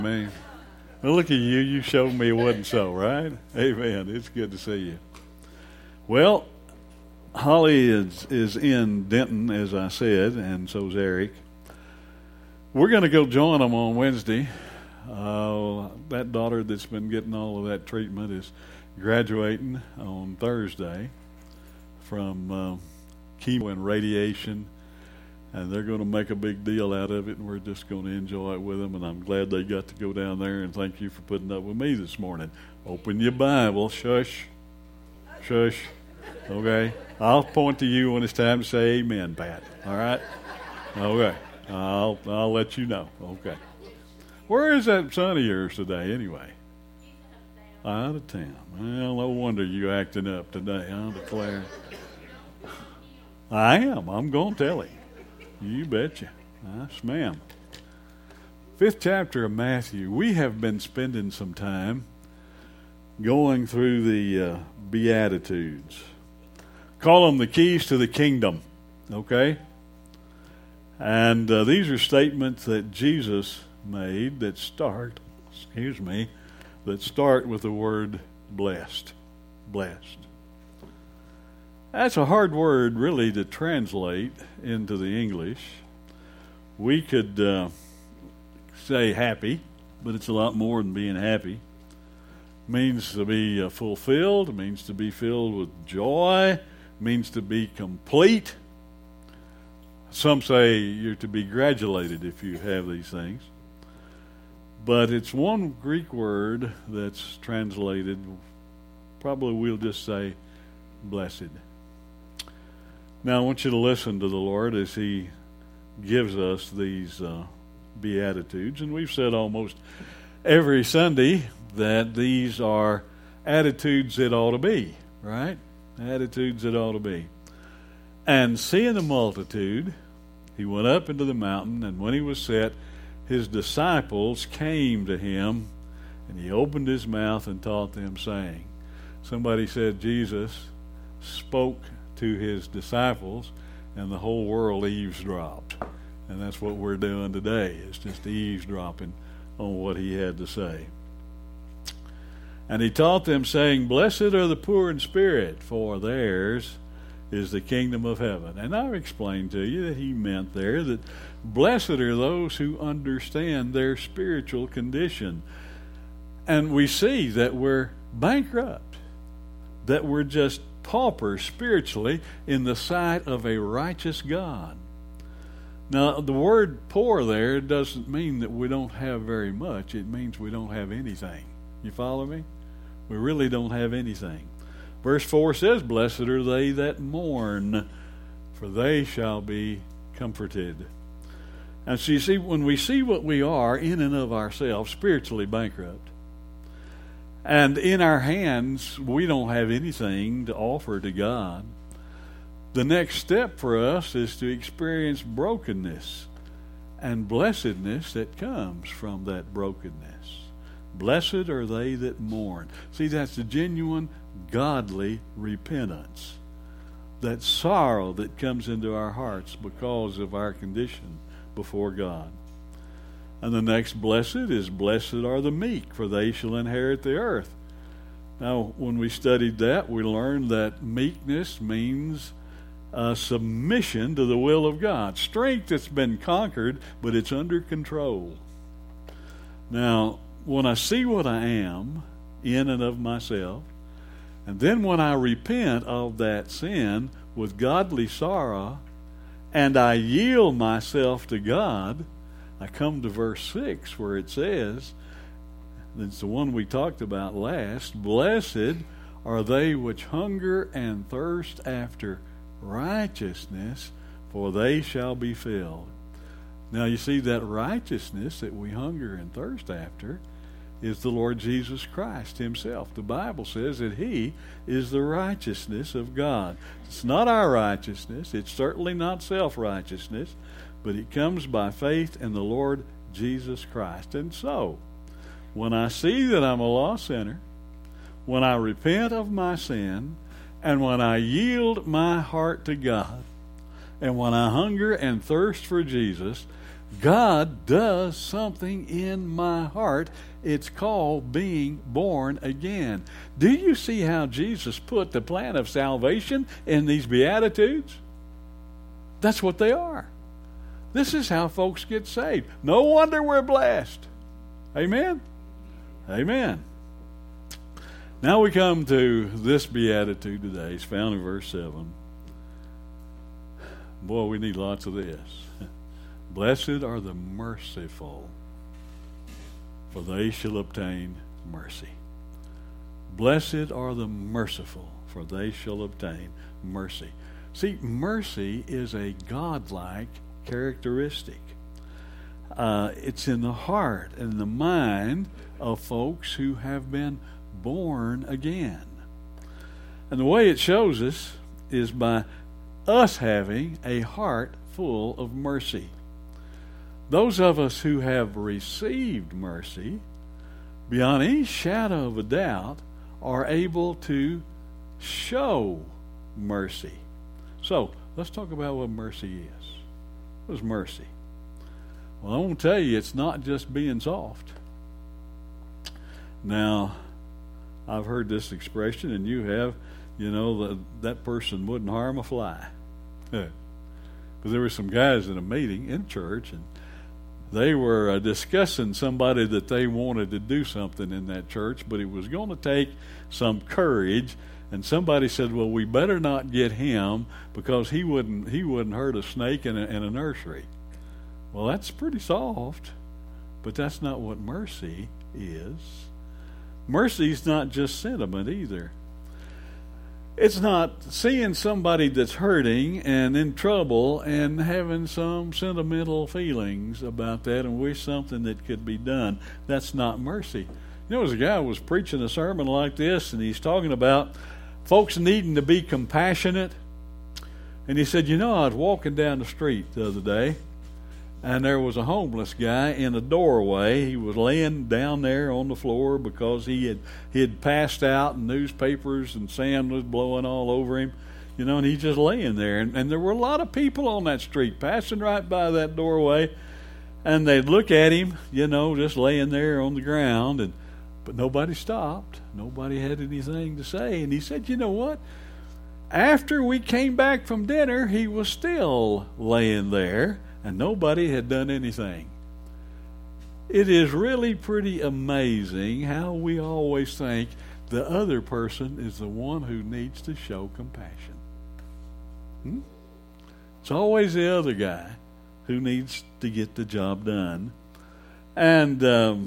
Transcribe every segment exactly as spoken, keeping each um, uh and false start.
Man, well, look at you. You showed me it wasn't so, right? Amen. It's good to see you. Well, Holly is is in Denton, as I said, and so's Eric. We're going to go join them on Wednesday. Uh, that daughter that's been getting all of that treatment is graduating on Thursday from uh, chemo and radiation. And they're going to make a big deal out of it, and we're just going to enjoy it with them. And I'm glad they got to go down there, and thank you for putting up with me this morning. Open your Bible. Shush. Shush. Okay? I'll point to you when it's time to say amen, Pat. All right? Okay. I'll, I'll let you know. Okay. Where is that son of yours today, anyway? Out of town. Well, no wonder you acting up today, I'll declare. I am. I'm going to tell him. You betcha. Yes, ma'am. Fifth chapter of Matthew. We have been spending some time going through the uh, Beatitudes. Call them the keys to the kingdom. Okay? And uh, these are statements that Jesus made that start, excuse me, that start with the word blessed. Blessed. That's a hard word, really, to translate into the English. We could uh, say happy, but it's a lot more than being happy. It means to be uh, fulfilled. It means to be filled with joy. It means to be complete. Some say you're to be gratulated if you have these things. But it's one Greek word that's translated, probably we'll just say, blessed. Now, I want you to listen to the Lord as He gives us these uh, Beatitudes. And we've said almost every Sunday that these are attitudes that ought to be, right? Attitudes that ought to be. And seeing the multitude, He went up into the mountain, and when He was set, His disciples came to Him, and He opened His mouth and taught them, saying, somebody said Jesus spoke to His disciples, and the whole world eavesdropped. And that's what we're doing today, is just eavesdropping on what He had to say. And He taught them, saying, blessed are the poor in spirit, for theirs is the kingdom of heaven. And I've explained to you that He meant there that blessed are those who understand their spiritual condition. And we see that we're bankrupt, that we're just paupers spiritually in the sight of a righteous God. Now, the word poor there doesn't mean that we don't have very much. It means we don't have anything. You follow me? We really don't have anything. Verse four says, blessed are they that mourn, for they shall be comforted. And so you see, when we see what we are in and of ourselves, spiritually bankrupt, and in our hands, we don't have anything to offer to God. The next step for us is to experience brokenness and blessedness that comes from that brokenness. Blessed are they that mourn. See, that's the genuine, godly repentance. That sorrow that comes into our hearts because of our condition before God. And the next blessed is, blessed are the meek, for they shall inherit the earth. Now, when we studied that, we learned that meekness means uh, submission to the will of God. Strength that's been conquered, but it's under control. Now, when I see what I am in and of myself, and then when I repent of that sin with godly sorrow, and I yield myself to God, I come to verse six where it says, it's the one we talked about last, blessed are they which hunger and thirst after righteousness, for they shall be filled. Now you see, that righteousness that we hunger and thirst after is the Lord Jesus Christ Himself. The Bible says that He is the righteousness of God. It's not our righteousness. It's certainly not self-righteousness. But it comes by faith in the Lord Jesus Christ. And so, when I see that I'm a lost sinner, when I repent of my sin, and when I yield my heart to God, and when I hunger and thirst for Jesus, God does something in my heart. It's called being born again. Do you see how Jesus put the plan of salvation in these Beatitudes? That's what they are. This is how folks get saved. No wonder we're blessed. Amen? Amen. Now we come to this beatitude today. It's found in verse seven. Boy, we need lots of this. Blessed are the merciful, for they shall obtain mercy. Blessed are the merciful, for they shall obtain mercy. See, mercy is a godlike characteristic. Uh, it's in the heart and the mind of folks who have been born again. And the way it shows us is by us having a heart full of mercy. Those of us who have received mercy, beyond any shadow of a doubt, are able to show mercy. So, let's talk about what mercy is. What is mercy? Well, I want to tell you, it's not just being soft. Now, I've heard this expression, and you have, you know, that that person wouldn't harm a fly. Because there were some guys in a meeting in church, and they were uh, discussing somebody that they wanted to do something in that church, but it was going to take some courage. And somebody said, "Well, we better not get him because he wouldn't he wouldn't hurt a snake in a, in a nursery." Well, that's pretty soft, but that's not what mercy is. Mercy is not just sentiment either. It's not seeing somebody that's hurting and in trouble and having some sentimental feelings about that and wish something that could be done. That's not mercy. You know, there's a guy who was preaching a sermon like this, and he's talking about folks needing to be compassionate. And he said, you know, I was walking down the street the other day, and there was a homeless guy in a doorway. He was laying down there on the floor because he had he had passed out, and newspapers and sand was blowing all over him, you know, and he's just laying there. And, and there were a lot of people on that street passing right by that doorway, and they'd look at him, you know, just laying there on the ground, and but nobody stopped. Nobody had anything to say. And he said, you know what? After we came back from dinner, he was still laying there, and nobody had done anything. It is really pretty amazing how we always think the other person is the one who needs to show compassion. Hmm? It's always the other guy who needs to get the job done. And um,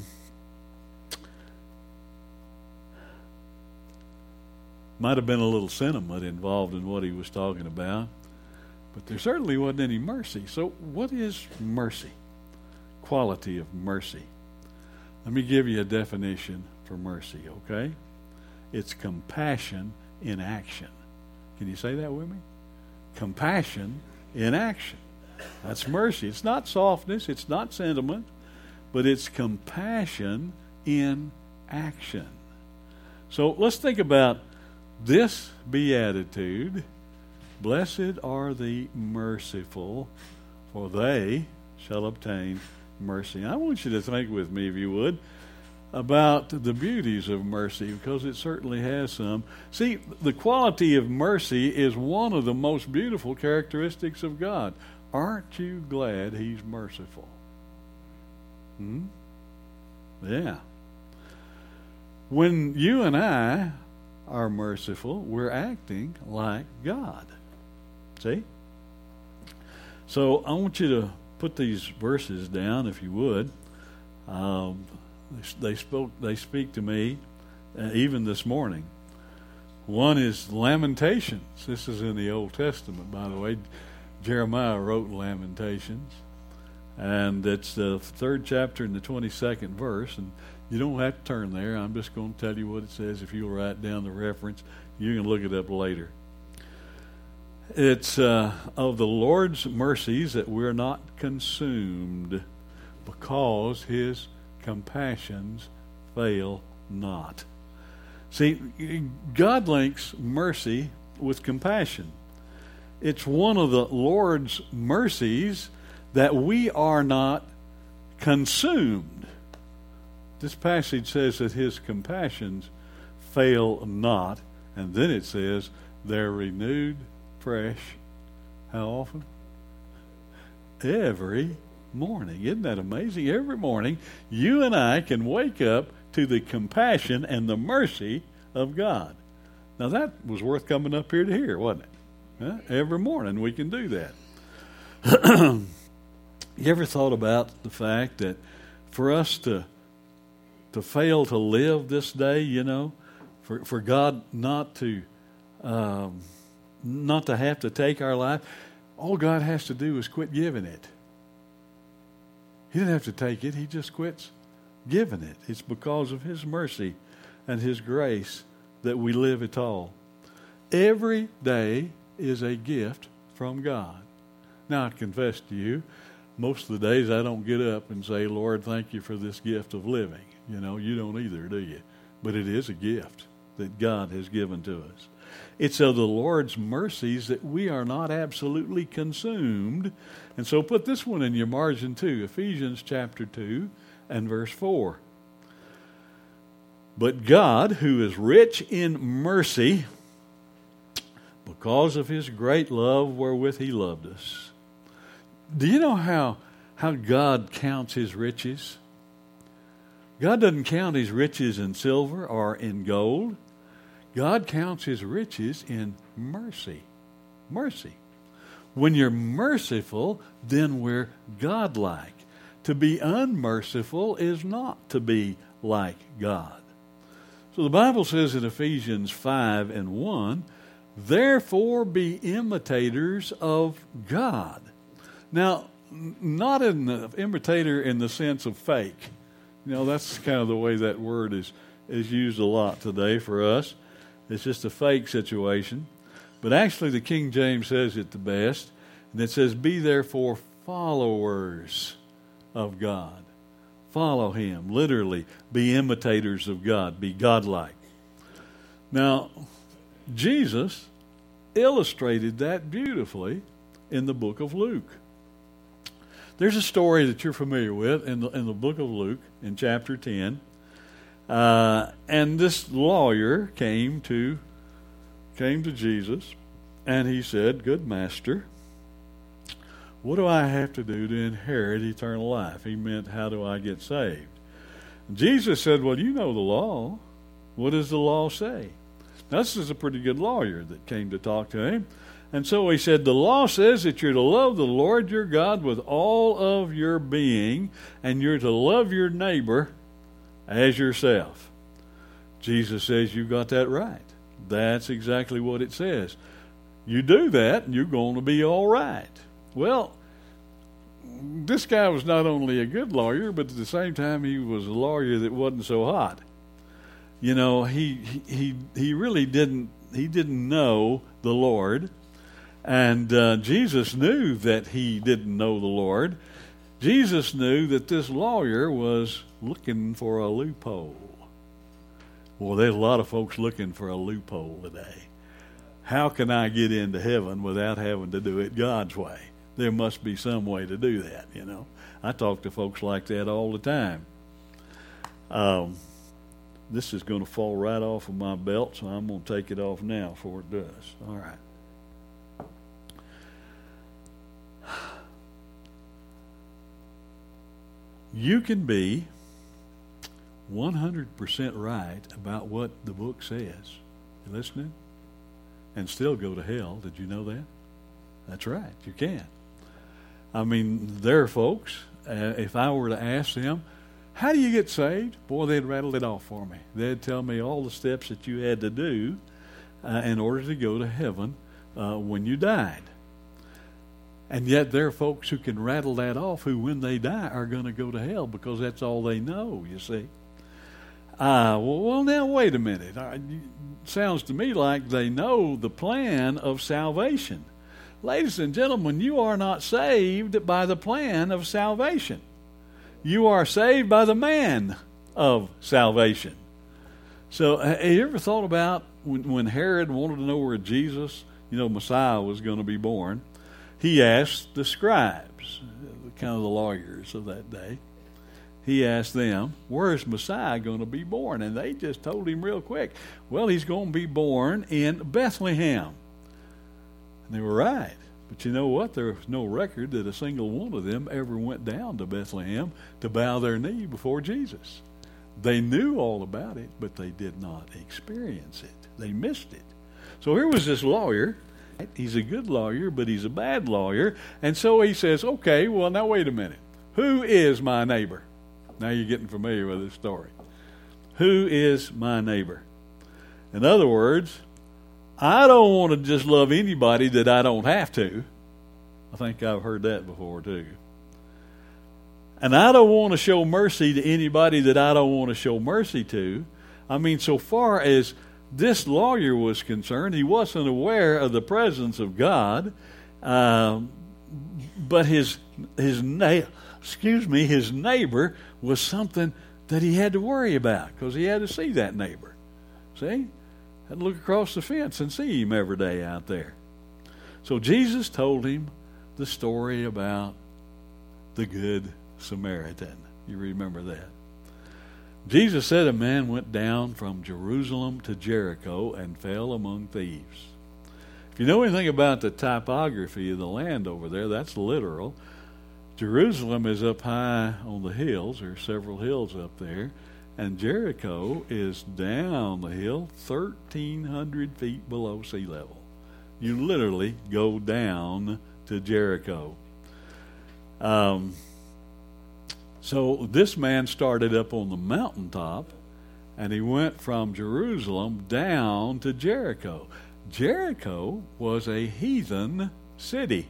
might have been a little sentiment involved in what he was talking about. But there certainly wasn't any mercy. So what is mercy? Quality of mercy. Let me give you a definition for mercy, okay? It's compassion in action. Can you say that with me? Compassion in action. That's mercy. It's not softness. It's not sentiment. But it's compassion in action. So let's think about this beatitude. Blessed are the merciful, for they shall obtain mercy. I want you to think with me, if you would, about the beauties of mercy, because it certainly has some. See, the quality of mercy is one of the most beautiful characteristics of God. Aren't you glad He's merciful? Hmm? Yeah. When you and I are merciful, we're acting like God. See? So I want you to put these verses down, if you would. Um, they, they spoke. They speak to me uh, even this morning. One is Lamentations. This is in the Old Testament, by the way. Jeremiah wrote Lamentations, and it's the third chapter and the twenty-second verse. And you don't have to turn there. I'm just going to tell you what it says. If you'll write down the reference, you can look it up later. It's uh, of the Lord's mercies that we're not consumed, because His compassions fail not. See, God links mercy with compassion. It's one of the Lord's mercies that we are not consumed. This passage says that his compassions fail not, and then it says they're renewed fresh. How often? Every morning. Isn't that amazing? Every morning you and I can wake up to the compassion and the mercy of God. Now that was worth coming up here to hear, wasn't it? Huh? Every morning we can do that. You ever thought about the fact that for us to to fail to live this day, you know, for for God not to um, not to have to take our life, all God has to do is quit giving it. He didn't have to take it; He just quits giving it. It's because of His mercy and His grace that we live at all. Every day is a gift from God. Now, I confess to you, most of the days I don't get up and say, Lord, thank you for this gift of living. You know, you don't either, do you? But it is a gift that God has given to us. It's of the Lord's mercies that we are not absolutely consumed. And so put this one in your margin too, Ephesians chapter two and verse four. But God, who is rich in mercy, because of His great love wherewith He loved us. Do you know how, how God counts His riches? God doesn't count His riches in silver or in gold. God counts His riches in mercy. Mercy. When you're merciful, then we're godlike. To be unmerciful is not to be like God. So the Bible says in Ephesians five and one, therefore be imitators of God. Now, not in the imitator in the sense of fake. You know, that's kind of the way that word is, is used a lot today for us. It's just a fake situation. But actually the King James says it the best. And it says, be therefore followers of God. Follow Him. Literally, be imitators of God. Be godlike. Now, Jesus illustrated that beautifully in the book of Luke. There's a story that you're familiar with in the, in the book of Luke in chapter ten. Uh, and this lawyer came to came to Jesus, and he said, good master, what do I have to do to inherit eternal life? He meant, how do I get saved? And Jesus said, well, you know the law. What does the law say? Now, this is a pretty good lawyer that came to talk to him. And so he said, the law says that you're to love the Lord your God with all of your being, and you're to love your neighbor as yourself. Jesus says, you got that right. That's exactly what it says. You do that, and you're going to be all right. Well, this guy was not only a good lawyer, but at the same time, he was a lawyer that wasn't so hot. You know, he he he really didn't he didn't know the Lord, and uh, Jesus knew that he didn't know the Lord. Jesus knew that this lawyer was looking for a loophole. Well, there's a lot of folks looking for a loophole today. How can I get into heaven without having to do it God's way? There must be some way to do that, you know. I talk to folks like that all the time. Um, this is going to fall right off of my belt, so I'm going to take it off now before it does. All right. You can be one hundred percent right about what the book says. You listening? And still go to hell. Did you know that? That's right. You can. I mean, there are folks, uh, if I were to ask them, how do you get saved? Boy, they'd rattle it off for me. They'd tell me all the steps that you had to do uh, in order to go to heaven uh, when you died. And yet there are folks who can rattle that off who, when they die, are going to go to hell because that's all they know, you see. Uh, well, well, now, wait a minute. Uh, it sounds to me like they know the plan of salvation. Ladies and gentlemen, you are not saved by the plan of salvation. You are saved by the man of salvation. So have you ever thought about when, when Herod wanted to know where Jesus, you know, Messiah was going to be born, he asked the scribes, kind of the lawyers of that day, he asked them, where's Messiah going to be born? And they just told him real quick, well, he's going to be born in Bethlehem. And they were right. But you know what? There was no record that a single one of them ever went down to Bethlehem to bow their knee before Jesus. They knew all about it, but they did not experience it. They missed it. So here was this lawyer. He's a good lawyer, but he's a bad lawyer. And so he says, okay, well, now wait a minute. Who is my neighbor? Now you're getting familiar with this story. Who is my neighbor? In other words, I don't want to just love anybody that I don't have to. I think I've heard that before too. And I don't want to show mercy to anybody that I don't want to show mercy to. I mean, so far as this lawyer was concerned, he wasn't aware of the presence of God, um, but his his na- excuse me, his neighbor was something that he had to worry about because he had to see that neighbor. See? Had to look across the fence and see him every day out there. So Jesus told him the story about the Good Samaritan. You remember that. Jesus said a man went down from Jerusalem to Jericho and fell among thieves. If you know anything about the typography of the land over there, that's literal. Jerusalem is up high on the hills. There are several hills up there. And Jericho is down the hill thirteen hundred feet below sea level. You literally go down to Jericho. Um, so this man started up on the mountaintop, and he went from Jerusalem down to Jericho. Jericho was a heathen city.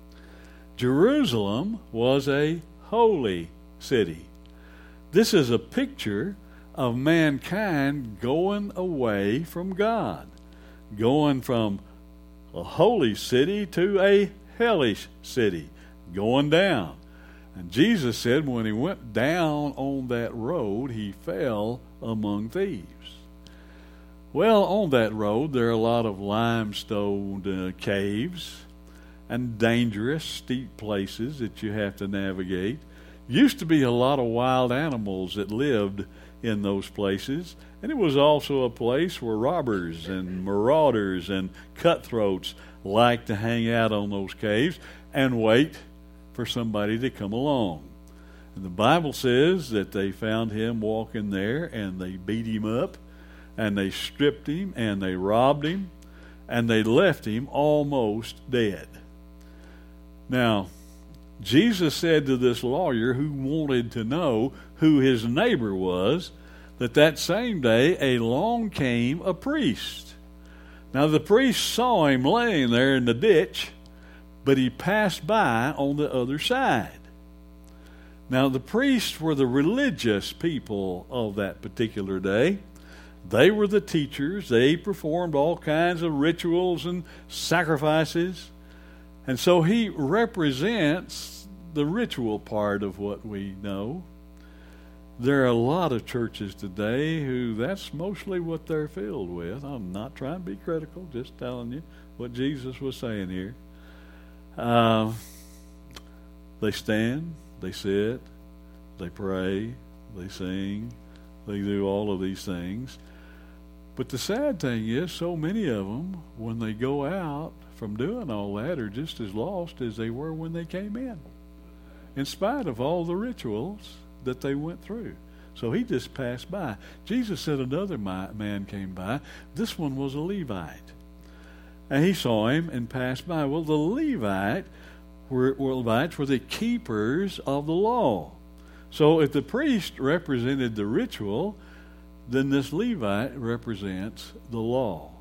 Jerusalem was a holy city. This is a picture of mankind going away from God, going from a holy city to a hellish city, going down. And Jesus said when he went down on that road, he fell among thieves. Well, on that road, there are a lot of limestone uh, caves and dangerous, steep places that you have to navigate. Used to be a lot of wild animals that lived in those places, and it was also a place where robbers and marauders and cutthroats liked to hang out on those caves and wait for somebody to come along. And the Bible says that they found him walking there, and they beat him up, and they stripped him, and they robbed him, and they left him almost dead. Now, Jesus said to this lawyer who wanted to know who his neighbor was, that that same day along came a priest. Now the priest saw him laying there in the ditch, but he passed by on the other side. Now the priests were the religious people of that particular day. They were the teachers. They performed all kinds of rituals and sacrifices. And so he represents the ritual part of what we know. There are a lot of churches today who that's mostly what they're filled with. I'm not trying to be critical, just telling you what Jesus was saying here. Uh, they stand, they sit, they pray, they sing, they do all of these things. But the sad thing is, so many of them, when they go out from doing all that, are just as lost as they were when they came in, in spite of all the rituals that they went through. So he just passed by. Jesus said another man came by. This one was a Levite. And he saw him and passed by. Well, the Levite were, were Levites were the keepers of the law. So if the priest represented the ritual, then this Levite represents the law.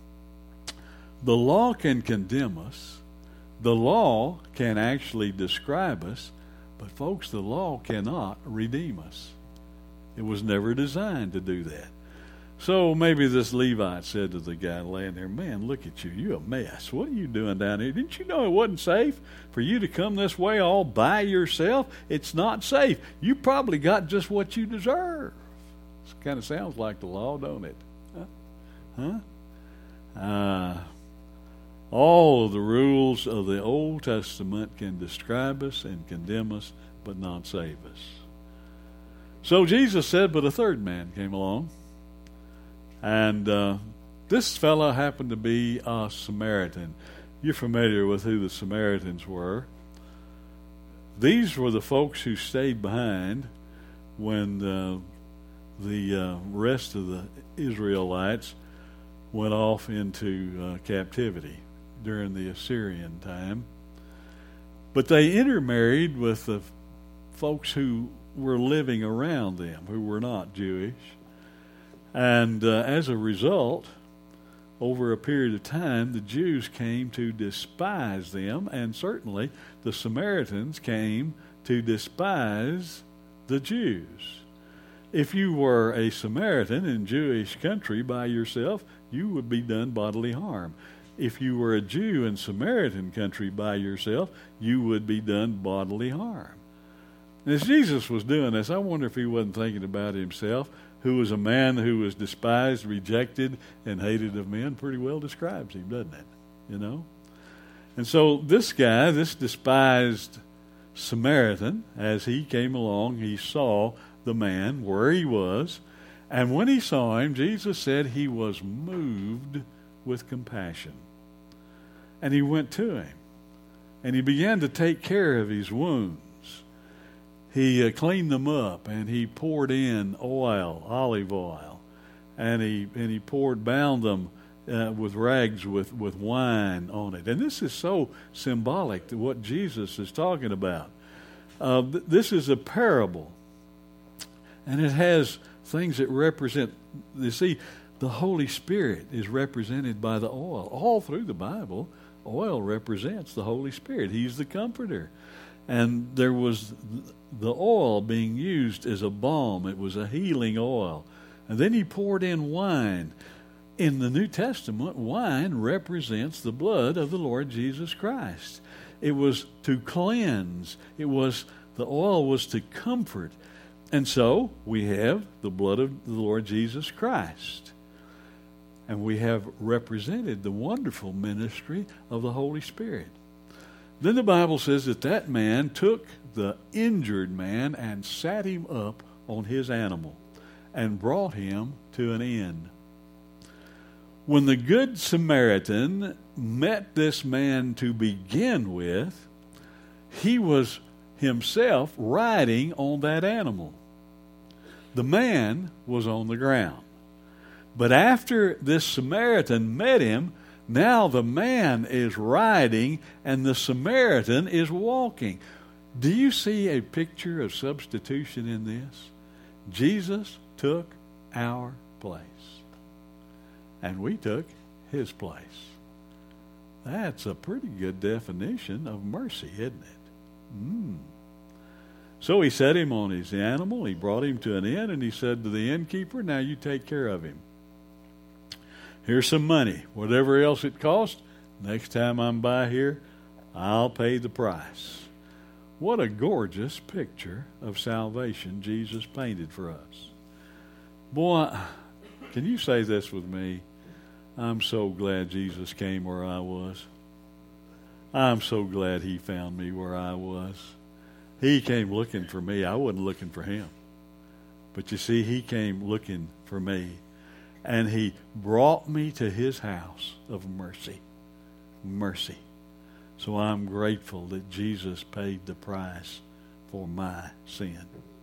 The law can condemn us. The law can actually describe us. But folks, the law cannot redeem us. It was never designed to do that. So maybe this Levite said to the guy laying there, man, look at you. You're a mess. What are you doing down here? Didn't you know it wasn't safe for you to come this way all by yourself? It's not safe. You probably got just what you deserve. This kind of sounds like the law, don't it? Huh? Huh? Uh, All of the rules of the Old Testament can describe us and condemn us, but not save us. So Jesus said, but a third man came along. And uh, this fellow happened to be a Samaritan. You're familiar with who the Samaritans were. These were the folks who stayed behind when uh, the uh, rest of the Israelites went off into uh, captivity during the Assyrian time. But they intermarried with the folks who were living around them, who were not Jewish. And uh, as a result, over a period of time, the Jews came to despise them, and certainly the Samaritans came to despise the Jews. If you were a Samaritan in Jewish country by yourself, you would be done bodily harm. If you were a Jew in Samaritan country by yourself, you would be done bodily harm. As Jesus was doing this, I wonder if he wasn't thinking about himself, who was a man who was despised, rejected, and hated of men. Pretty well describes him, doesn't it? You know? And so this guy, this despised Samaritan, as he came along, he saw the man where he was. And when he saw him, Jesus said he was moved with compassion. And he went to him. And he began to take care of his wounds. He uh, cleaned them up, and he poured in oil, olive oil, and he and he poured, bound them uh, with rags with, with wine on it. And this is so symbolic to what Jesus is talking about. Uh, th- this is a parable, and it has things that represent. You see, the Holy Spirit is represented by the oil. All through the Bible, oil represents the Holy Spirit. He's the comforter. And there was the oil being used as a balm. It was a healing oil. And then he poured in wine. In the New Testament, wine represents the blood of the Lord Jesus Christ. It was to cleanse. It was, the oil was to comfort. And so we have the blood of the Lord Jesus Christ. And we have represented the wonderful ministry of the Holy Spirit. Then the Bible says that that man took the injured man and sat him up on his animal and brought him to an inn. When the Good Samaritan met this man to begin with, he was himself riding on that animal. The man was on the ground. But after this Samaritan met him, now the man is riding and the Samaritan is walking. Do you see a picture of substitution in this? Jesus took our place. And we took his place. That's a pretty good definition of mercy, isn't it? Mm. So he set him on his animal. He brought him to an inn, and he said to the innkeeper, now you take care of him. Here's some money. Whatever else it costs, next time I'm by here, I'll pay the price. What a gorgeous picture of salvation Jesus painted for us. Boy, can you say this with me? I'm so glad Jesus came where I was. I'm so glad he found me where I was. He came looking for me. I wasn't looking for him. But you see, he came looking for me. And he brought me to his house of mercy. Mercy. So I'm grateful that Jesus paid the price for my sin.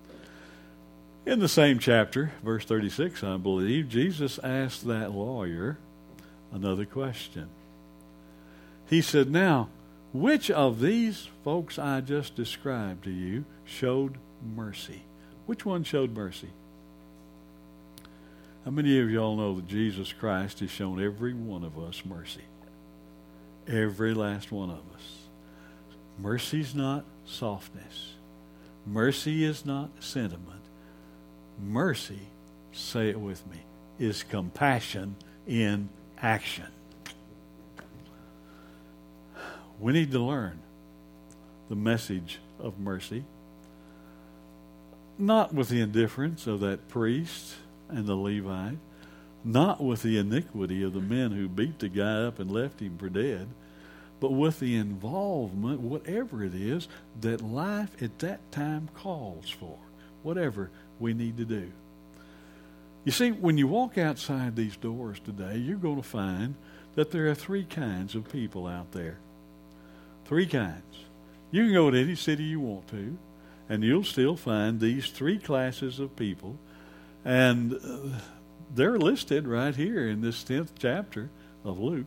In the same chapter, verse thirty-six, I believe, Jesus asked that lawyer another question. He said, now, which of these folks I just described to you showed mercy? Which one showed mercy? How many of y'all know that Jesus Christ has shown every one of us mercy? Every last one of us. Mercy's not softness. Mercy is not sentiment. Mercy, say it with me, is compassion in action. We need to learn the message of mercy, not with the indifference of that priest and the Levite, not with the iniquity of the men who beat the guy up and left him for dead, but with the involvement, whatever it is, that life at that time calls for, whatever we need to do. You see, when you walk outside these doors today, you're going to find that there are three kinds of people out there. Three kinds. You can go to any city you want to, and you'll still find these three classes of people, and uh, they're listed right here in this tenth chapter of Luke.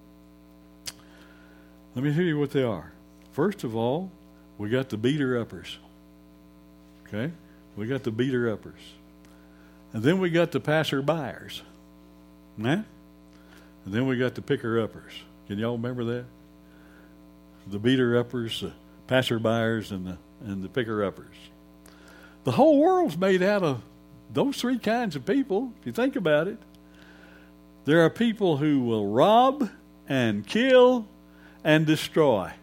Let me tell you what they are. First of all, we got the beater-uppers. Okay? We got the beater-uppers. And then we got the passer-buyers. Nah? And then we got the picker-uppers. Can y'all remember that? The beater-uppers, the passer-buyers, and the, and the picker-uppers. The whole world's made out of those three kinds of people, if you think about it. There are people who will rob and kill and destroy.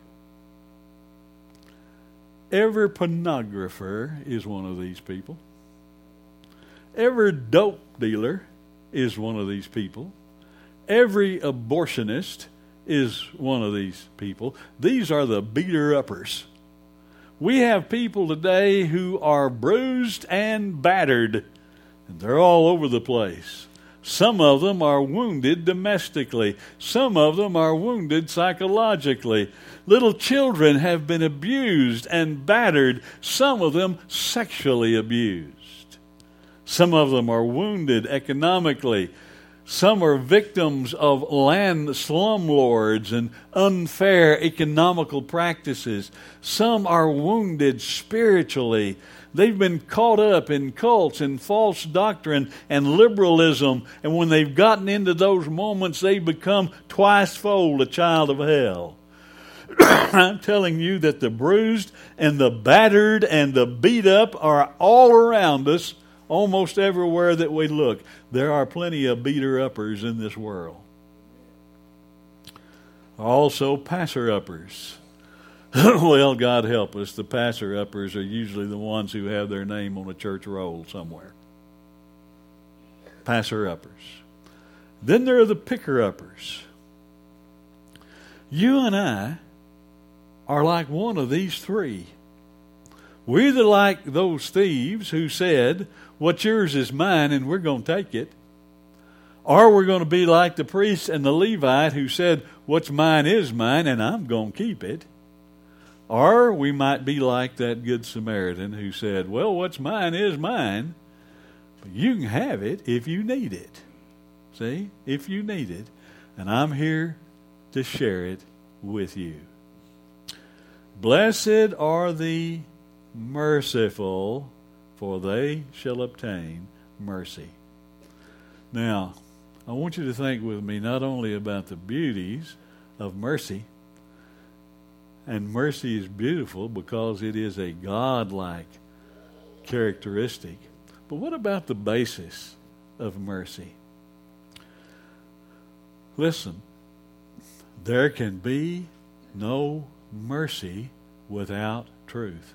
Every pornographer is one of these people. Every dope dealer is one of these people. Every abortionist is one of these people. These are the beater-uppers. We have people today who are bruised and battered, and they're all over the place. Some of them are wounded domestically. Some of them are wounded psychologically. Little children have been abused and battered, some of them sexually abused. Some of them are wounded economically. Some are victims of land slumlords and unfair economical practices. Some are wounded spiritually. They've been caught up in cults and false doctrine and liberalism, and when they've gotten into those moments, they become twice-fold a child of hell. I'm telling you that the bruised and the battered and the beat up are all around us, almost everywhere that we look. There are plenty of beater-uppers in this world. Also passer-uppers. Well, God help us, the passer-uppers are usually the ones who have their name on a church roll somewhere. Passer-uppers. Then there are the picker-uppers. You and I are like one of these three. We're either like those thieves who said, what's yours is mine and we're going to take it. Or we're going to be like the priest and the Levite who said, what's mine is mine and I'm going to keep it. Or we might be like that Good Samaritan who said, well, what's mine is mine, but you can have it if you need it. See? If you need it. And I'm here to share it with you. Blessed are the merciful, for they shall obtain mercy. Now, I want you to think with me not only about the beauties of mercy, and mercy is beautiful because it is a God-like characteristic. But what about the basis of mercy? Listen, there can be no mercy without truth.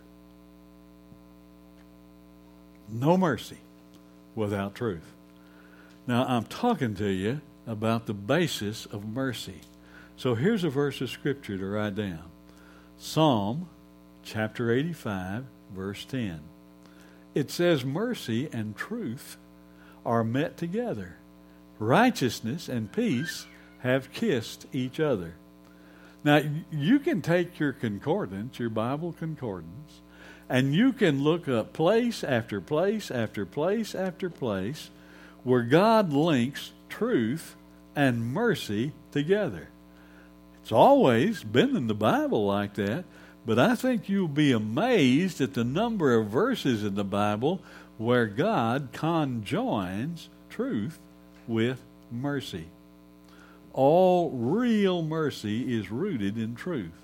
No mercy without truth. Now, I'm talking to you about the basis of mercy. So here's a verse of Scripture to write down. Psalm chapter eighty-five, verse ten. It says, mercy and truth are met together. Righteousness and peace have kissed each other. Now, you can take your concordance, your Bible concordance, and you can look up place after place after place after place where God links truth and mercy together. It's always been in the Bible like that, but I think you'll be amazed at the number of verses in the Bible where God conjoins truth with mercy. All real mercy is rooted in truth.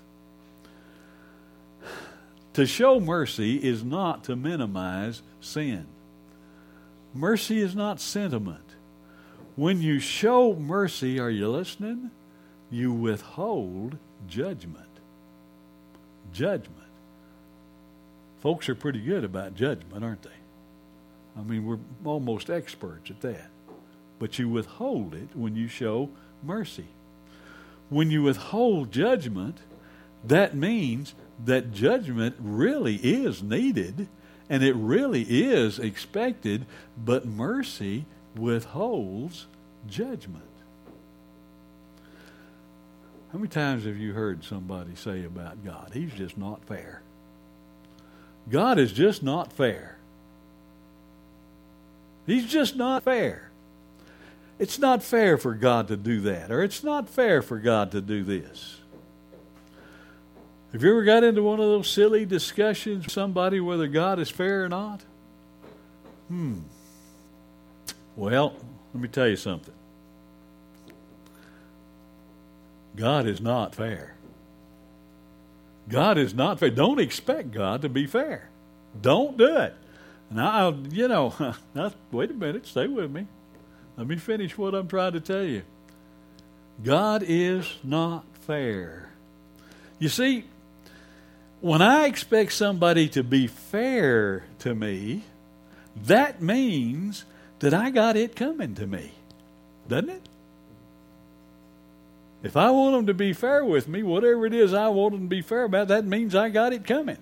To show mercy is not to minimize sin. Mercy is not sentiment. When you show mercy, are you listening? You withhold judgment. Judgment. Folks are pretty good about judgment, aren't they? I mean, we're almost experts at that. but you withhold it when you show mercy. When you withhold judgment, that means that judgment really is needed and it really is expected, but mercy withholds judgment. How many times have you heard somebody say about God, He's just not fair? God is just not fair. He's just not fair. It's not fair for God to do that, or it's not fair for God to do this. Have you ever got into one of those silly discussions with somebody whether God is fair or not? Hmm. Well, let me tell you something. God is not fair. God is not fair. Don't expect God to be fair. Don't do it. Now, you know, now, wait a minute, stay with me. Let me finish what I'm trying to tell you. God is not fair. You see, when I expect somebody to be fair to me, that means that I got it coming to me, doesn't it? If I want them to be fair with me, whatever it is I want them to be fair about, that means I got it coming.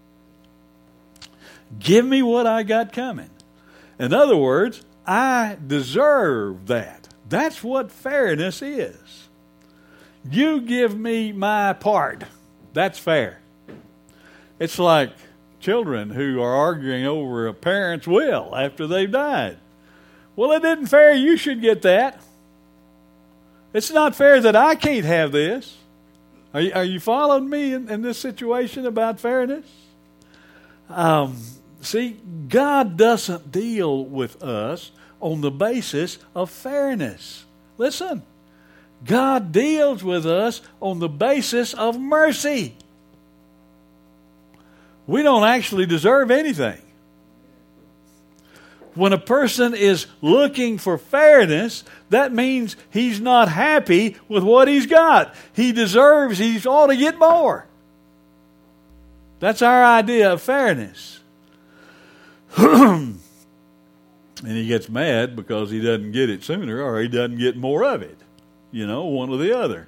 Give me what I got coming. In other words, I deserve that. That's what fairness is. You give me my part. That's fair. It's like children who are arguing over a parent's will after they've died. Well, it isn't fair. You should get that. It's not fair that I can't have this. Are you, are you following me in, in this situation about fairness? Um, see, God doesn't deal with us on the basis of fairness. Listen, God deals with us on the basis of mercy. We don't actually deserve anything. When a person is looking for fairness, that means he's not happy with what he's got. He deserves, he ought to get more. That's our idea of fairness. And he gets mad because he doesn't get it sooner or he doesn't get more of it. You know, one or the other.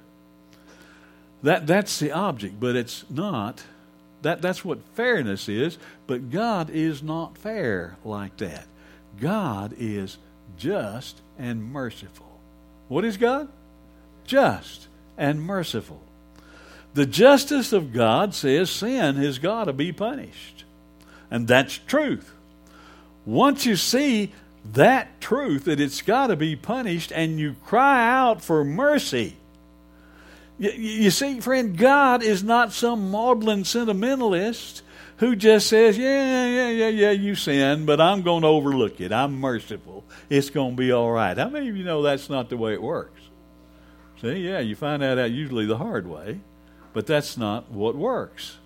That that's the object, but it's not. That that's what fairness is, but God is not fair like that. God is just and merciful. What is God? Just and merciful. The justice of God says sin has got to be punished. And that's truth. Once you see that truth, that it's got to be punished, and you cry out for mercy. You, you see, friend, God is not some maudlin sentimentalist who just says, yeah, yeah, yeah, yeah, you sin, but I'm going to overlook it. I'm merciful. It's going to be all right. How many of you know that's not the way it works? See, yeah, you find that out usually the hard way, but that's not what works.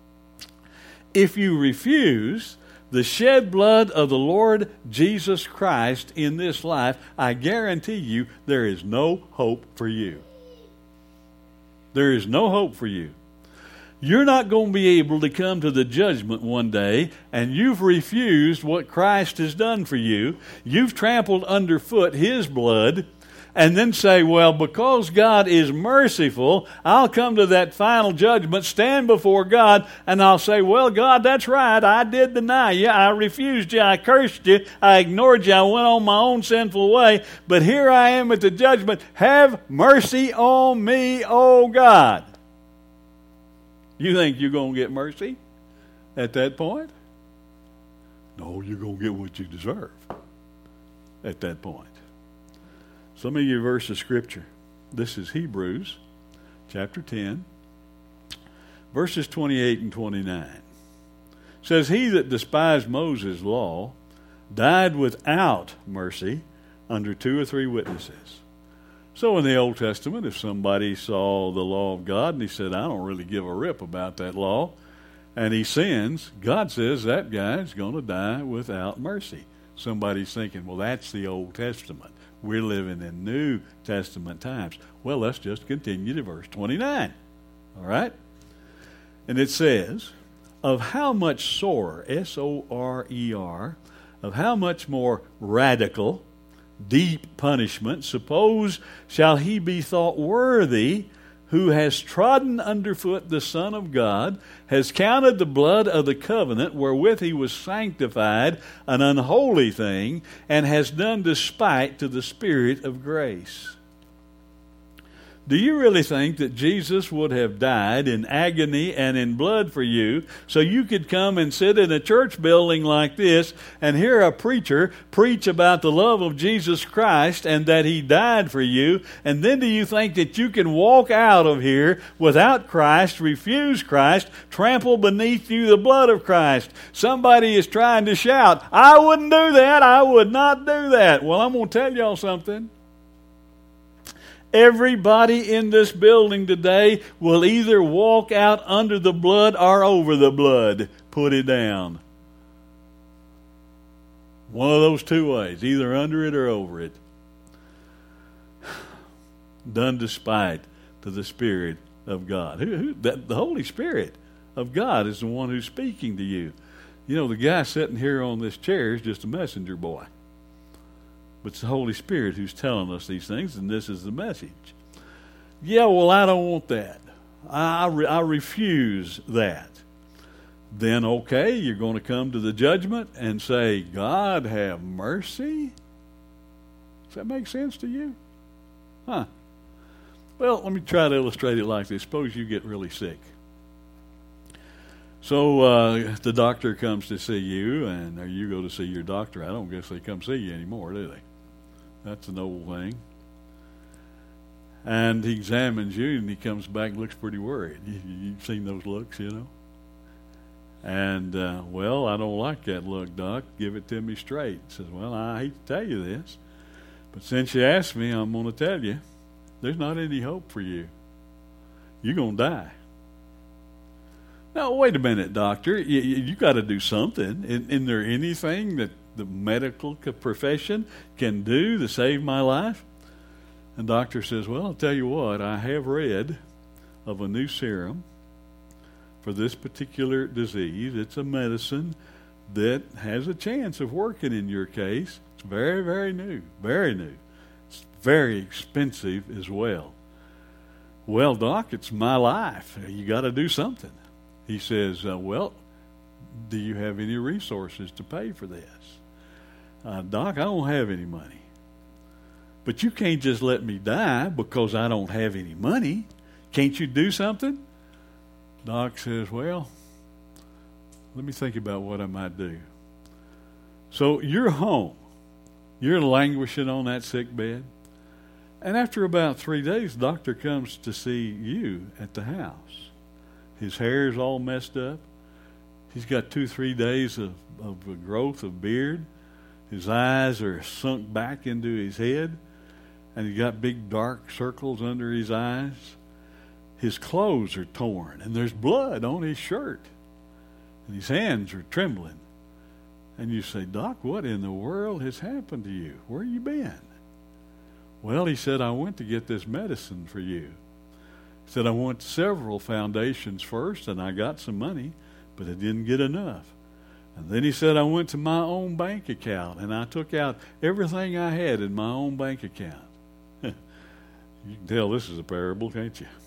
If you refuse the shed blood of the Lord Jesus Christ in this life, I guarantee you there is no hope for you. There is no hope for you. You're not going to be able to come to the judgment one day, and you've refused what Christ has done for you. You've trampled underfoot His blood, and then say, well, because God is merciful, I'll come to that final judgment, stand before God, and I'll say, well, God, that's right. I did deny you. I refused you. I cursed you. I ignored you. I went on my own sinful way. But here I am at the judgment. Have mercy on me, O God. You think you're going to get mercy at that point? No, you're going to get what you deserve at that point. So let me give you a verse of Scripture. This is Hebrews chapter ten, verses twenty-eight and twenty-nine. It says, he that despised Moses' law died without mercy under two or three witnesses. So in the Old Testament, if somebody saw the law of God and he said, I don't really give a rip about that law, and he sins, God says that guy is going to die without mercy. Somebody's thinking, well, that's the Old Testament. We're living in New Testament times. Well, let's just continue to verse twenty-nine. All right? And it says, of how much sorer, S O R E R, of how much more radical deep punishment, suppose shall he be thought worthy who has trodden underfoot the Son of God, has counted the blood of the covenant wherewith he was sanctified an unholy thing, and has done despite to the Spirit of grace. Do you really think that Jesus would have died in agony and in blood for you so you could come and sit in a church building like this and hear a preacher preach about the love of Jesus Christ and that he died for you, and then do you think that you can walk out of here without Christ, refuse Christ, trample beneath you the blood of Christ? Somebody is trying to shout, I wouldn't do that, I would not do that. Well, I'm going to tell y'all something. Everybody in this building today will either walk out under the blood or over the blood. Put it down. One of those two ways, either under it or over it. Done despite to the Spirit of God. Who, who, that, the Holy Spirit of God is the one who's speaking to you. You know, the guy sitting here on this chair is just a messenger boy. But it's the Holy Spirit who's telling us these things, and this is the message. Yeah, well, I don't want that. I, re- I refuse that. Then, okay, you're going to come to the judgment and say, God have mercy? Does that make sense to you? Huh. Well, let me try to illustrate it like this. Suppose you get really sick. So uh, the doctor comes to see you, and or you go to see your doctor. I don't guess they come see you anymore, do they? That's an old thing. And he examines you, and he comes back and looks pretty worried. You, you've seen those looks, you know. And, uh, well, I don't like that look, Doc. Give it to me straight. He says, well, I hate to tell you this, but since you asked me, I'm going to tell you, there's not any hope for you. You're going to die. Now, wait a minute, doctor. You, you got to do something. Isn't, isn't there anything that the medical profession can do to save my life? And the doctor says, well, I'll tell you what. I have read of a new serum for this particular disease. It's a medicine that has a chance of working in your case. It's very, very new. Very new. It's very expensive as well. Well, Doc, it's my life. You got to do something. He says, uh, well, do you have any resources to pay for this? Uh, Doc, I don't have any money. But you can't just let me die because I don't have any money. Can't you do something? Doc says, well, let me think about what I might do. So you're home. You're languishing on that sick bed. And after about three days, the doctor comes to see you at the house. His hair's all messed up. He's got two, three days of, of a growth of beard. His eyes are sunk back into his head. And he's got big dark circles under his eyes. His clothes are torn. And there's blood on his shirt. And his hands are trembling. And you say, Doc, what in the world has happened to you? Where you been? Well, he said, I went to get this medicine for you. He said, I went to several foundations first, and I got some money, but I didn't get enough. And then he said, I went to my own bank account, and I took out everything I had in my own bank account. You can tell this is a parable, can't you?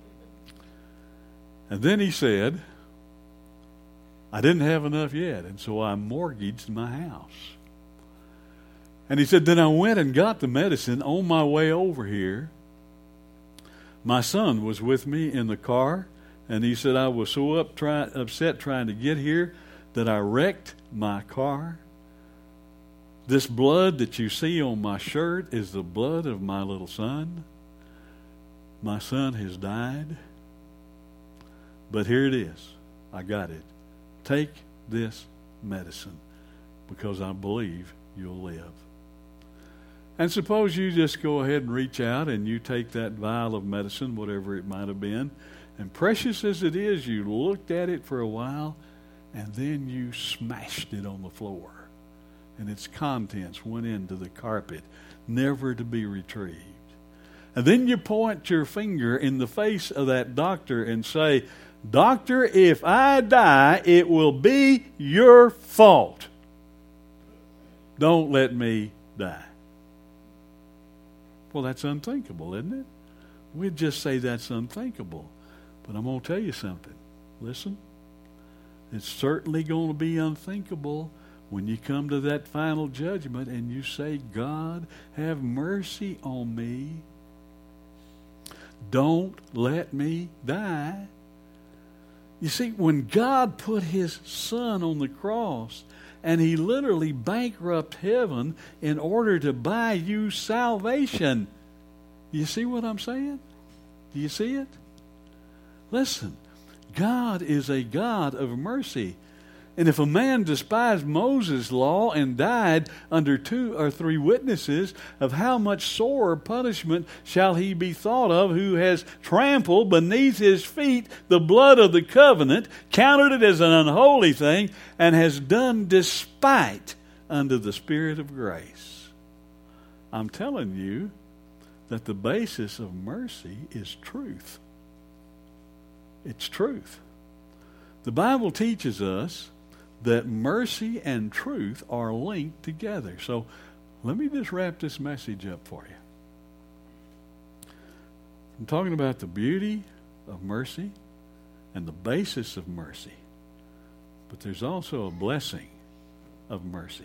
And then he said, I didn't have enough yet, and so I mortgaged my house. And he said, then I went and got the medicine on my way over here. My son was with me in the car, and he said, I was so up try, upset trying to get here that I wrecked my car. This blood that you see on my shirt is the blood of my little son. My son has died. But here it is. I got it. Take this medicine because I believe you'll live. And suppose you just go ahead and reach out and you take that vial of medicine, whatever it might have been, and precious as it is, you looked at it for a while and then you smashed it on the floor. And its contents went into the carpet, never to be retrieved. And then you point your finger in the face of that doctor and say, Doctor, if I die, it will be your fault. Don't let me die. Well, that's unthinkable, isn't it? We'd just say that's unthinkable. But I'm going to tell you something. Listen. It's certainly going to be unthinkable when you come to that final judgment and you say, God, have mercy on me. Don't let me die. You see, when God put his son on the cross and he literally bankrupted heaven in order to buy you salvation, you see what I'm saying? Do you see it? Listen, God is a God of mercy. And if a man despised Moses' law and died under two or three witnesses, of how much sorer punishment shall he be thought of who has trampled beneath his feet the blood of the covenant, counted it as an unholy thing, and has done despite unto the Spirit of grace. I'm telling you that the basis of mercy is truth. It's truth. The Bible teaches us that mercy and truth are linked together. So let me just wrap this message up for you. I'm talking about the beauty of mercy and the basis of mercy. But there's also a blessing of mercy.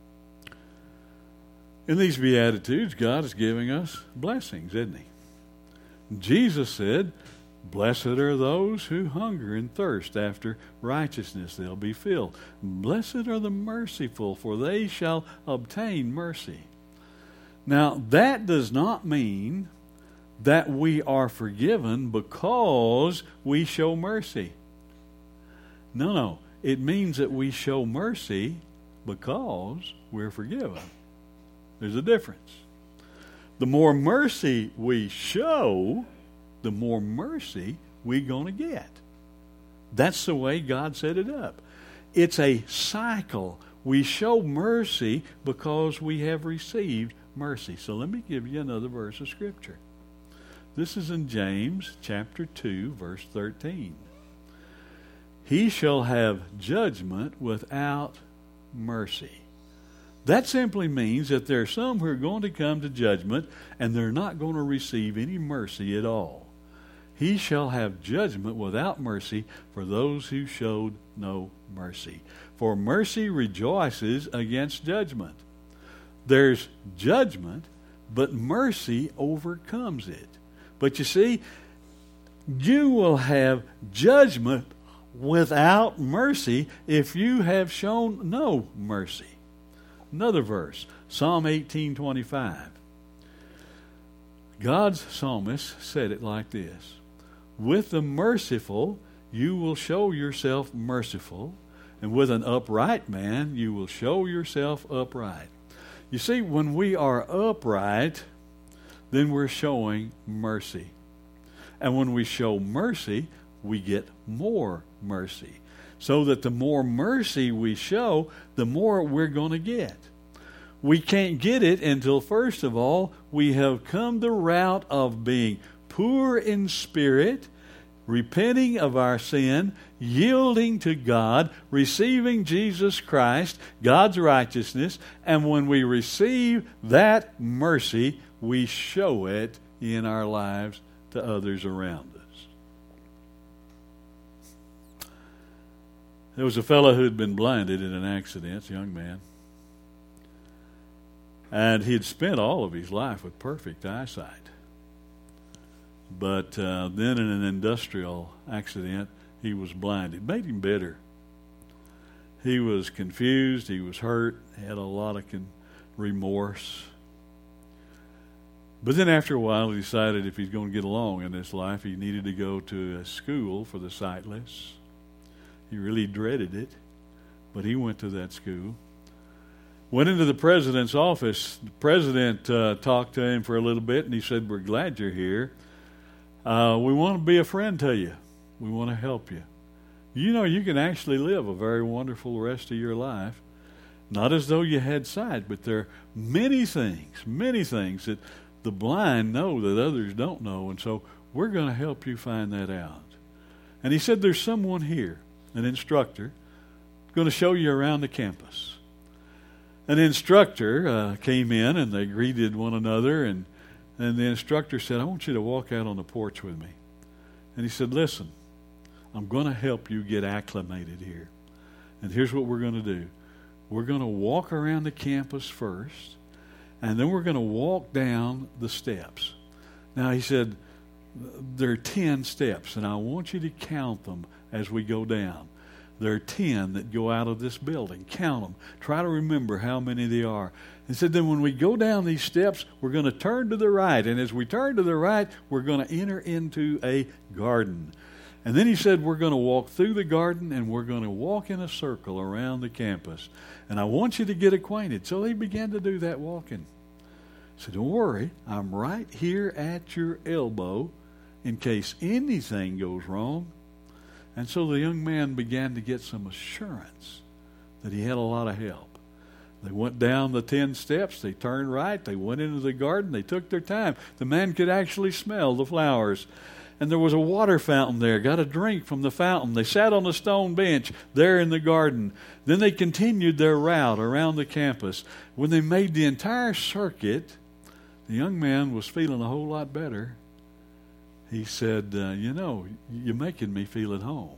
In these Beatitudes, God is giving us blessings, isn't he? Jesus said, blessed are those who hunger and thirst after righteousness, they'll be filled. Blessed are the merciful, for they shall obtain mercy. Now, that does not mean that we are forgiven because we show mercy. No, no. It means that we show mercy because we're forgiven. There's a difference. The more mercy we show, the more mercy we're going to get. That's the way God set it up. It's a cycle. We show mercy because we have received mercy. So let me give you another verse of Scripture. This is in James chapter two, verse thirteen. He shall have judgment without mercy. That simply means that there are some who are going to come to judgment and they're not going to receive any mercy at all. He shall have judgment without mercy for those who showed no mercy. For mercy rejoices against judgment. There's judgment, but mercy overcomes it. But you see, you will have judgment without mercy if you have shown no mercy. Another verse, Psalm eighteen twenty-five. God's psalmist said it like this: with the merciful you will show yourself merciful, and with an upright man you will show yourself upright. You see, when we are upright, then we're showing mercy. And when we show mercy, we get more mercy. So that the more mercy we show, the more we're going to get. We can't get it until, first of all, we have come the route of being poor in spirit, repenting of our sin, yielding to God, receiving Jesus Christ, God's righteousness, and when we receive that mercy, we show it in our lives to others around us. There was a fellow who had been blinded in an accident, a young man. And he had spent all of his life with perfect eyesight. But uh, then in an industrial accident, he was blinded. It made him bitter. He was confused. He was hurt. Had a lot of con- remorse. But then after a while, he decided if he's going to get along in this life, he needed to go to a school for the sightless. He really dreaded it, but he went to that school. Went into the president's office. The president uh, talked to him for a little bit, and he said, we're glad you're here. Uh, we want to be a friend to you. We want to help you. You know, you can actually live a very wonderful rest of your life. Not as though you had sight, but there are many things, many things that the blind know that others don't know, and so we're going to help you find that out. And he said, there's someone here, an instructor, going to show you around the campus. An instructor uh, came in, and they greeted one another, and And the instructor said, I want you to walk out on the porch with me. And he said, listen, I'm going to help you get acclimated here. And here's what we're going to do. We're going to walk around the campus first, and then we're going to walk down the steps. Now, he said, there are ten steps, and I want you to count them as we go down. There are ten that go out of this building. Count them. Try to remember how many there are. He said, then when we go down these steps, we're going to turn to the right. And as we turn to the right, we're going to enter into a garden. And then he said, we're going to walk through the garden, and we're going to walk in a circle around the campus. And I want you to get acquainted. So they began to do that walking. So don't worry, I'm right here at your elbow in case anything goes wrong. And so the young man began to get some assurance that he had a lot of help. They went down the ten steps. They turned right. They went into the garden. They took their time. The man could actually smell the flowers. And there was a water fountain there. Got a drink from the fountain. They sat on a stone bench there in the garden. Then they continued their route around the campus. When they made the entire circuit, the young man was feeling a whole lot better. He said, uh, you know, you're making me feel at home.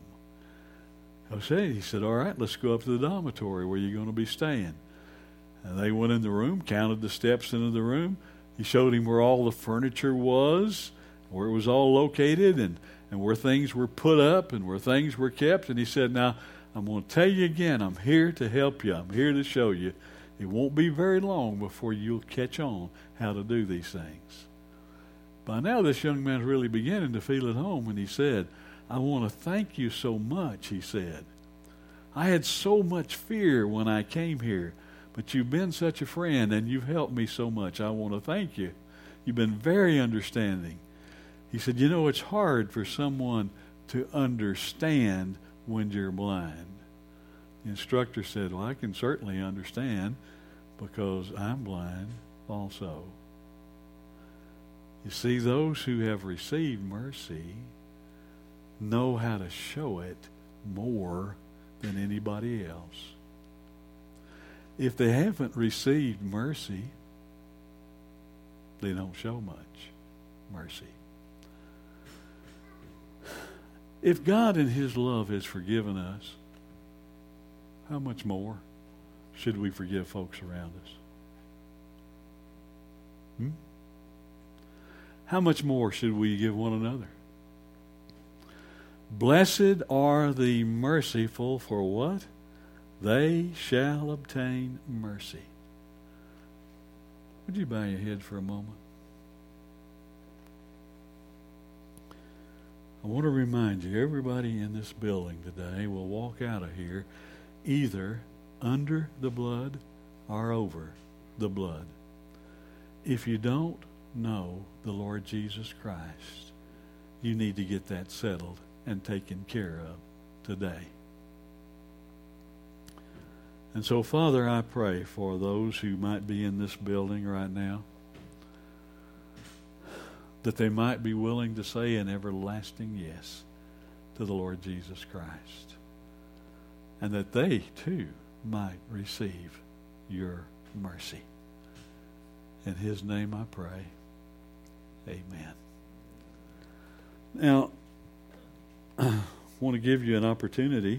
I said, he said, all right, let's go up to the dormitory where you're going to be staying. And they went in the room, counted the steps into the room. He showed him where all the furniture was, where it was all located, and, and where things were put up and where things were kept. And he said, now, I'm going to tell you again, I'm here to help you. I'm here to show you. It won't be very long before you'll catch on how to do these things. By now, this young man's really beginning to feel at home, and he said, I want to thank you so much, he said. I had so much fear when I came here, but you've been such a friend, and you've helped me so much. I want to thank you. You've been very understanding. He said, you know, it's hard for someone to understand when you're blind. The instructor said, well, I can certainly understand because I'm blind also. You see, those who have received mercy know how to show it more than anybody else. If they haven't received mercy, they don't show much mercy. If God in His love has forgiven us, how much more should we forgive folks around us? Hmm? How much more should we give one another? Blessed are the merciful, for what? They shall obtain mercy. Would you bow your head for a moment? I want to remind you, everybody in this building today will walk out of here either under the blood or over the blood. If you don't know the Lord Jesus Christ, you need to get that settled and taken care of today. And so, Father, I pray for those who might be in this building right now, that they might be willing to say an everlasting yes to the Lord Jesus Christ, and that they, too, might receive your mercy. In His name I pray. Amen. Now, I want to give you an opportunity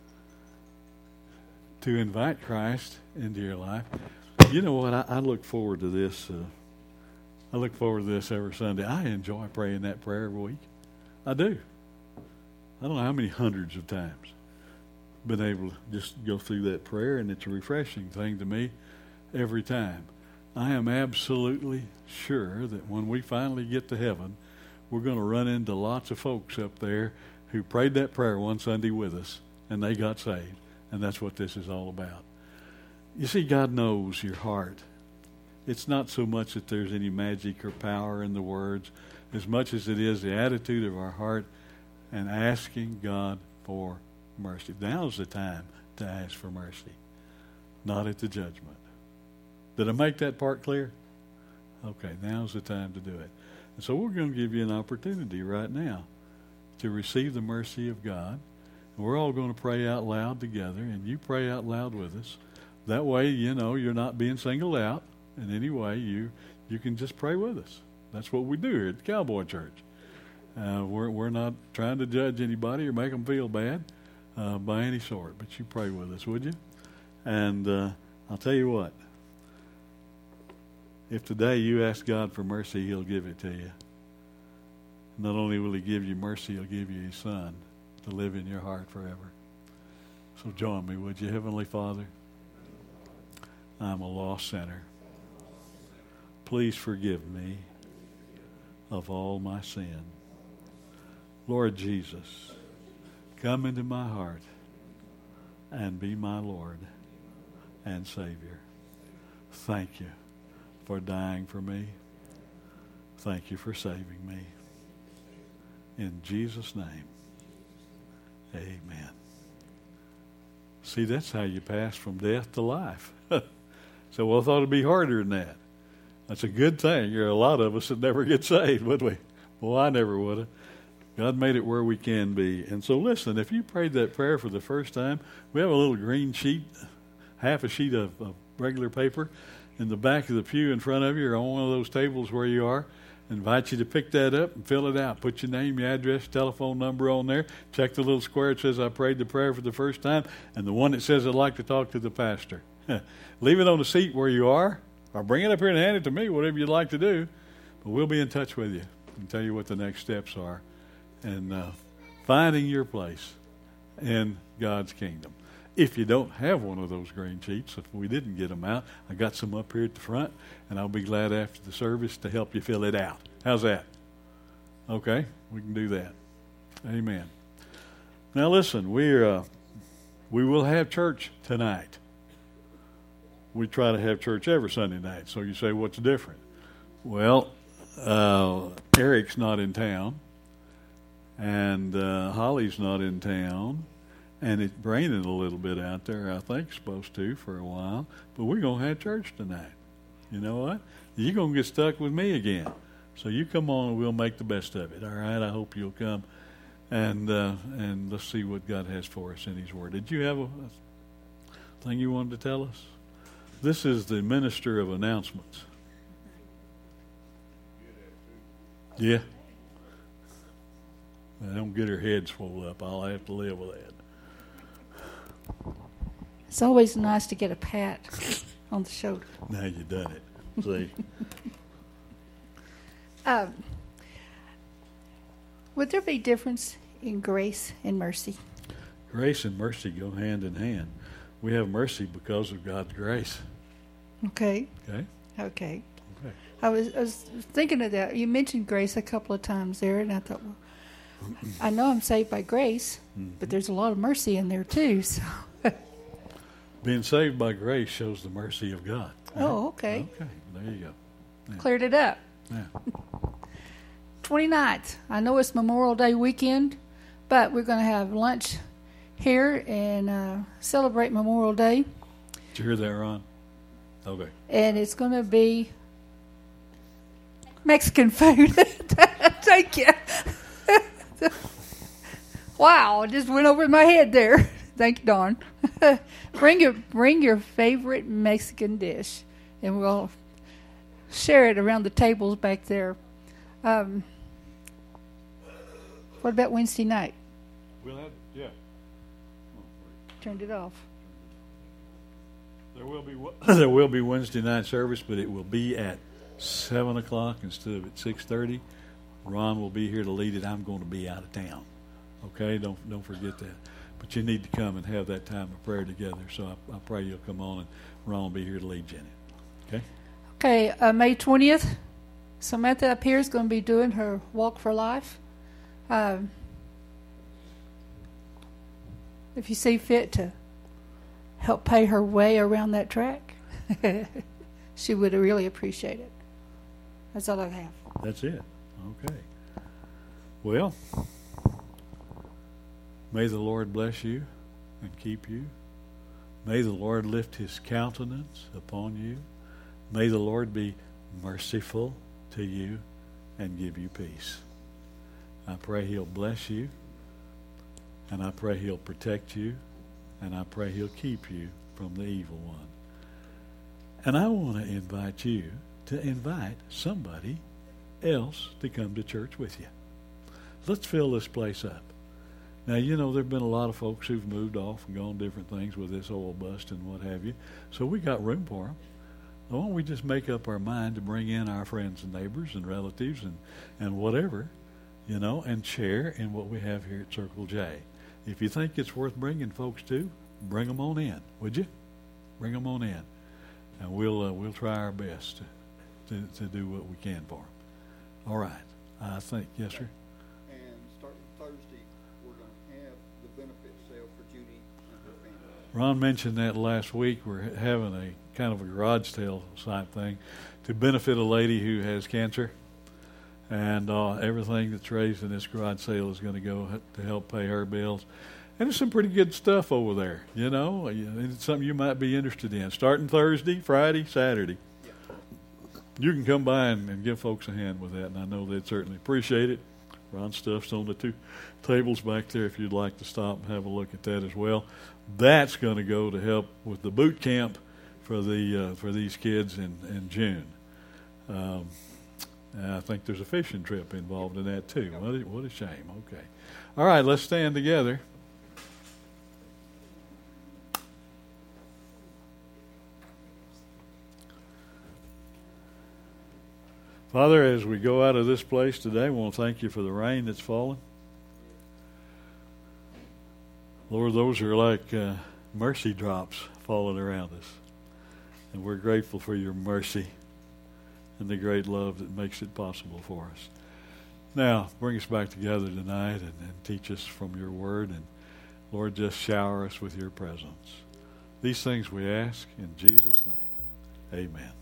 to invite Christ into your life. You know what? I, I look forward to this. Uh, I look forward to this every Sunday. I enjoy praying that prayer every week. I do. I don't know how many hundreds of times I've been able to just go through that prayer, and it's a refreshing thing to me every time. I am absolutely sure that when we finally get to heaven, we're going to run into lots of folks up there who prayed that prayer one Sunday with us, and they got saved. And that's what this is all about. You see, God knows your heart. It's not so much that there's any magic or power in the words, as much as it is the attitude of our heart and asking God for mercy. Now's the time to ask for mercy, not at the judgment. Did I make that part clear? Okay, now's the time to do it. And so we're going to give you an opportunity right now to receive the mercy of God. And we're all going to pray out loud together, and you pray out loud with us. That way, you know, you're not being singled out in any way. You, you can just pray with us. That's what we do here at the Cowboy Church. Uh, we're we're not trying to judge anybody or make them feel bad uh, by any sort. But you pray with us, would you? And uh, I'll tell you what. If today you ask God for mercy, He'll give it to you. Not only will He give you mercy, He'll give you His Son to live in your heart forever. So join me, would you? Heavenly Father, I'm a lost sinner. Please forgive me of all my sin. Lord Jesus, come into my heart and be my Lord and Savior. Thank you for dying for me. Thank you for saving me. In Jesus' name, amen. See, that's how you pass from death to life. So, well, I thought it'd be harder than that. That's a good thing. There are a lot of us that never get saved, would we? Well, I never would have. God made it where we can be. And so listen, if you prayed that prayer for the first time, we have a little green sheet, half a sheet of, of regular paper in the back of the pew in front of you or on one of those tables where you are. I invite you to pick that up and fill it out. Put your name, your address, telephone number on there. Check the little square that says I prayed the prayer for the first time, and the one that says I'd like to talk to the pastor. Leave it on the seat where you are, or bring it up here and hand it to me, whatever you'd like to do. But we'll be in touch with you and tell you what the next steps are. And uh, finding your place in God's kingdom. If you don't have one of those green sheets, if we didn't get them out, I got some up here at the front, and I'll be glad after the service to help you fill it out. How's that? Okay, we can do that. Amen. Now listen, we're uh, we will have church tonight. We try to have church every Sunday night. So you say, what's different? Well, uh, Eric's not in town. And uh, Holly's not in town, and it's raining a little bit out there, I think, supposed to, for a while. But we're going to have church tonight. You know what? You're going to get stuck with me again. So you come on and we'll make the best of it, all right? I hope you'll come, and uh, and let's see what God has for us in His Word. Did you have a, a thing you wanted to tell us? This is the minister of announcements. Yeah. I don't get her head swole up. I'll have to live with that. It's always nice to get a pat on the shoulder. Now you've done it. See? um, would there be a difference in grace and mercy? Grace and mercy go hand in hand. We have mercy because of God's grace. Okay. Okay? Okay. Okay. I was, I was thinking of that. You mentioned grace a couple of times there, and I thought, well, I know I'm saved by grace, mm-hmm. but there's a lot of mercy in there too. So. Being saved by grace shows the mercy of God. Right? Oh, okay. Okay, there you go. Yeah. Cleared it up. Yeah. twenty-ninth. I know it's Memorial Day weekend, but we're going to have lunch here and uh, celebrate Memorial Day. Did you hear that, Ron? Okay. And it's going to be Mexican food. Thank you. Wow, it just went over my head there. Thank you, Dawn. bring your bring your favorite Mexican dish, and we'll share it around the tables back there. Um, what about Wednesday night? We'll have, yeah. Turned it off. There will be there will be Wednesday night service, but it will be at seven o'clock instead of at six thirty. Ron will be here to lead it. I'm going to be out of town. Okay, don't don't forget that. But you need to come and have that time of prayer together. So I, I pray you'll come on, and Ron will be here to lead you in it. Okay. Okay, uh, May twentieth. Samantha up here is going to be doing her Walk for Life. Um, if you see fit to help pay her way around that track, she would really appreciate it. That's all I have. That's it. Okay. Well, may the Lord bless you and keep you. May the Lord lift His countenance upon you. May the Lord be merciful to you and give you peace. I pray He'll bless you, and I pray He'll protect you, and I pray He'll keep you from the evil one. And I want to invite you to invite somebody else to come to church with you. Let's fill this place up. Now, you know, there have been a lot of folks who've moved off and gone different things with this oil bust and what have you. So we got room for them. Why don't we just make up our mind to bring in our friends and neighbors and relatives and, and whatever, you know, and share in what we have here at Circle J. If you think it's worth bringing folks to, bring them on in, would you? Bring them on in. And we'll uh, we'll try our best to, to, to do what we can for them. All right. I think, yes, sir? And starting Thursday, we're going to have the benefit sale for Judy and her family. Ron mentioned that last week. We're having a kind of a garage sale type thing to benefit a lady who has cancer. And uh, everything that's raised in this garage sale is going to go to help pay her bills. And there's some pretty good stuff over there, you know. It's something you might be interested in. Starting Thursday, Friday, Saturday. You can come by and, and give folks a hand with that, and I know they'd certainly appreciate it. Ron's stuff's on the two tables back there if you'd like to stop and have a look at that as well. That's going to go to help with the boot camp for the uh, for these kids in, in June. Um, and I think there's a fishing trip involved in that too. What a, what a shame. Okay. All right, let's stand together. Father, as we go out of this place today, I want to thank you for the rain that's fallen. Lord, those are like uh, mercy drops falling around us. And we're grateful for your mercy and the great love that makes it possible for us. Now, bring us back together tonight and, and teach us from your word. And, Lord, just shower us with your presence. These things we ask in Jesus' name. Amen.